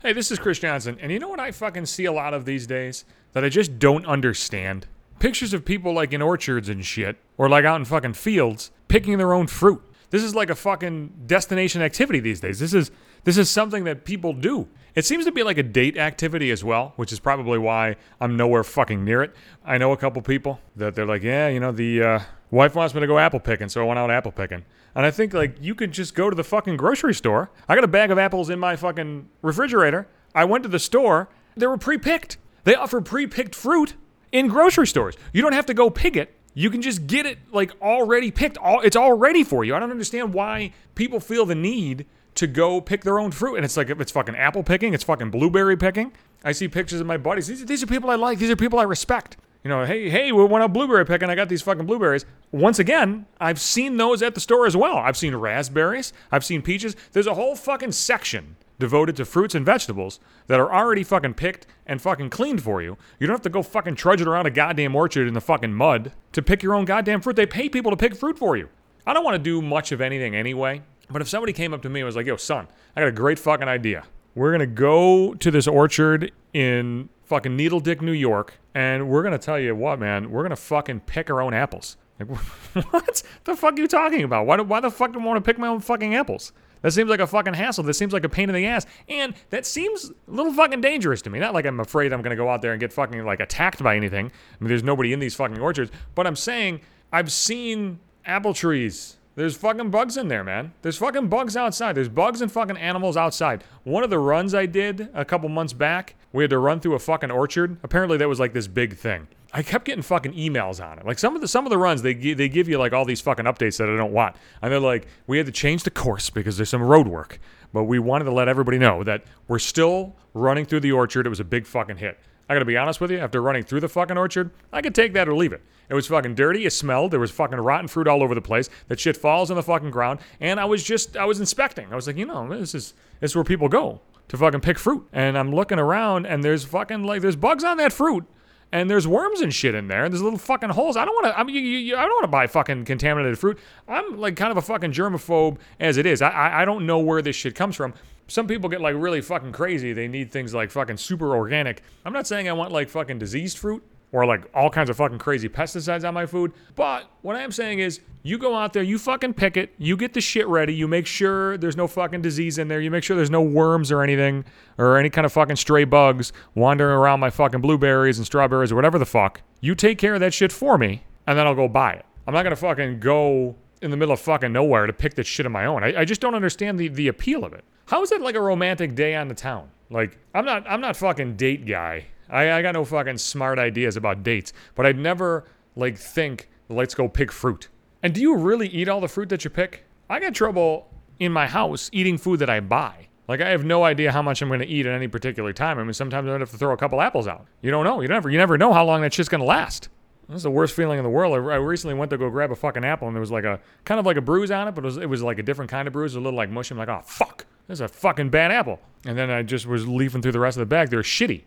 Hey, this is Chris Johnson, and you know what I fucking see a lot of these days that I just don't understand? Pictures of people like in orchards and shit, or like out in fucking fields, picking their own fruit. This is like a fucking destination activity these days. This is something that people do. It seems to be like a date activity as well, which is probably why I'm nowhere fucking near it. I know a couple people that they're like, yeah, you know, the wife wants me to go apple picking, so I went out apple picking. And I think, like, you could just go to the fucking grocery store. I got a bag of apples in my fucking refrigerator. I went to the store. They were pre-picked. They offer pre-picked fruit in grocery stores. You don't have to go pick it. You can just get it, like, already picked. It's all ready for you. I don't understand why people feel the need to go pick their own fruit. And it's like, it's fucking apple picking. It's fucking blueberry picking. I see pictures of my buddies. These are people I like. These are people I respect. You know, hey, we went out blueberry picking. I got these fucking blueberries. Once again, I've seen those at the store as well. I've seen raspberries. I've seen peaches. There's a whole fucking section devoted to fruits and vegetables that are already fucking picked and fucking cleaned for you. You don't have to go fucking trudging around a goddamn orchard in the fucking mud to pick your own goddamn fruit. They pay people to pick fruit for you. I don't want to do much of anything anyway, but if somebody came up to me and was like, yo, son, I got a great fucking idea. We're going to go to this orchard in fucking Needle Dick, New York, and we're going to tell you what, man, we're going to fucking pick our own apples. Like, what the fuck are you talking about? Why the fuck do I want to pick my own fucking apples? That seems like a fucking hassle. That seems like a pain in the ass. And that seems a little fucking dangerous to me. Not like I'm afraid I'm going to go out there and get fucking, like, attacked by anything. I mean, there's nobody in these fucking orchards. But I'm saying I've seen apple trees. There's fucking bugs in there, man. There's fucking bugs outside. There's bugs and fucking animals outside. One of the runs I did a couple months back, we had to run through a fucking orchard. Apparently that was like this big thing. I kept getting fucking emails on it. Like some of the runs, they give you like all these fucking updates that I don't want. And they're like, we had to change the course because there's some road work. But we wanted to let everybody know that we're still running through the orchard. It was a big fucking hit. I gotta be honest with you, after running through the fucking orchard, I could take that or leave it. It was fucking dirty, it smelled, there was fucking rotten fruit all over the place. That shit falls on the fucking ground, and I was inspecting. I was like, you know, this is where people go to fucking pick fruit. And I'm looking around, and there's fucking, like, there's bugs on that fruit, and there's worms and shit in there, and there's little fucking holes. I don't want to buy fucking contaminated fruit. I'm, like, kind of a fucking germaphobe as it is. I don't know where this shit comes from. Some people get like really fucking crazy. They need things like fucking super organic. I'm not saying I want like fucking diseased fruit or like all kinds of fucking crazy pesticides on my food. But what I am saying is you go out there, you fucking pick it, you get the shit ready, you make sure there's no fucking disease in there, you make sure there's no worms or anything or any kind of fucking stray bugs wandering around my fucking blueberries and strawberries or whatever the fuck. You take care of that shit for me and then I'll go buy it. I'm not going to fucking go in the middle of fucking nowhere to pick this shit on my own. I just don't understand the appeal of it. How is it like a romantic day on the town? Like, I'm not fucking date guy. I got no fucking smart ideas about dates, but I'd never, like, think, let's go pick fruit. And do you really eat all the fruit that you pick? I got trouble in my house eating food that I buy. Like, I have no idea how much I'm going to eat at any particular time. I mean, sometimes I have to throw a couple apples out. You don't know. You never know how long that shit's going to last. This is the worst feeling in the world. I recently went to go grab a fucking apple, and there was like a, kind of like a bruise on it, but it was like a different kind of bruise, a little like mushy. I'm like, oh, fuck. This is a fucking bad apple. And then I just was leafing through the rest of the bag. They're shitty.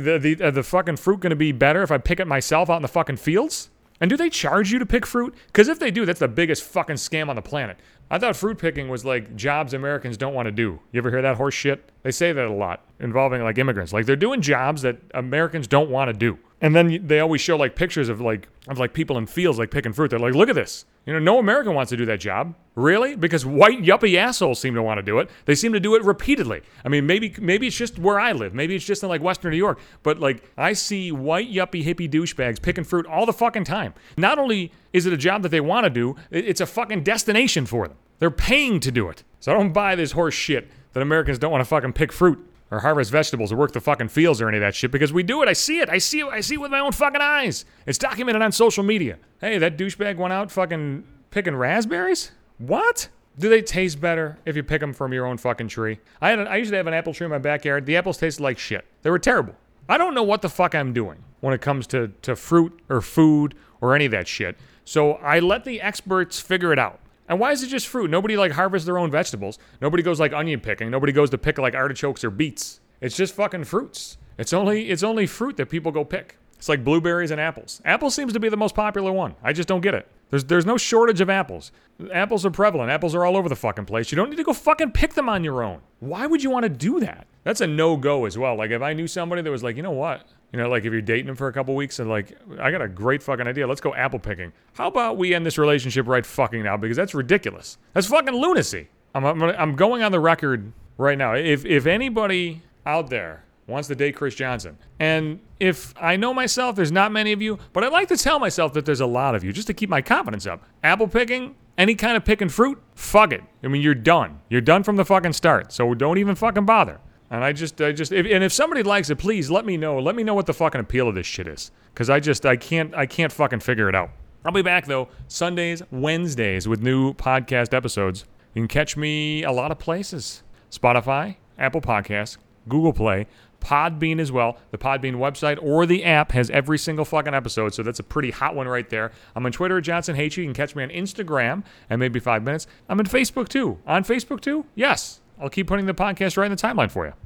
The fucking fruit going to be better if I pick it myself out in the fucking fields? And do they charge you to pick fruit? Because if they do, that's the biggest fucking scam on the planet. I thought fruit picking was like jobs Americans don't want to do. You ever hear that horse shit? They say that a lot involving like immigrants. Like they're doing jobs that Americans don't want to do. And then they always show like pictures of people in fields like picking fruit. They're like, look at this. You know, no American wants to do that job. Really? Because white yuppie assholes seem to want to do it. They seem to do it repeatedly. I mean, maybe it's just where I live. Maybe it's just in like Western New York. But like I see white yuppie hippie douchebags picking fruit all the fucking time. Not only is it a job that they want to do, it's a fucking destination for them. They're paying to do it. So I don't buy this horse shit that Americans don't want to fucking pick fruit or harvest vegetables or work the fucking fields or any of that shit, because we do it. I see it with my own fucking eyes. It's documented on social media. Hey, that douchebag went out fucking picking raspberries? What? Do they taste better if you pick them from your own fucking tree? I used to have an apple tree in my backyard. The apples tasted like shit. They were terrible. I don't know what the fuck I'm doing when it comes to fruit or food or any of that shit. So I let the experts figure it out. And why is it just fruit? Nobody like harvests their own vegetables. Nobody goes like onion picking. Nobody goes to pick like artichokes or beets. It's just fucking fruits. It's only fruit that people go pick. It's like blueberries and apples. Apple seems to be the most popular one. I just don't get it. There's no shortage of apples. Apples are prevalent. Apples are all over the fucking place. You don't need to go fucking pick them on your own. Why would you want to do that? That's a no-go as well. Like, if I knew somebody that was like, you know what? You know, like, if you're dating them for a couple weeks and like, I got a great fucking idea. Let's go apple picking. How about we end this relationship right fucking now? Because that's ridiculous. That's fucking lunacy. I'm going on the record right now. If anybody out there wants to date Chris Johnson, and if I know myself, there's not many of you, but I like to tell myself that there's a lot of you just to keep my confidence up. Apple picking, any kind of picking fruit, fuck it. I mean, you're done. You're done from the fucking start. So don't even fucking bother. And if somebody likes it, please let me know. Let me know what the fucking appeal of this shit is. Because I can't fucking figure it out. I'll be back though, Sundays, Wednesdays with new podcast episodes. You can catch me a lot of places. Spotify, Apple Podcasts, Google Play, Podbean as well. The Podbean website or the app has every single fucking episode, so that's a pretty hot one right there. I'm on Twitter at Johnson H. You can catch me on Instagram at maybe 5 minutes. I'm on Facebook too. On Facebook too? Yes. I'll keep putting the podcast right in the timeline for you.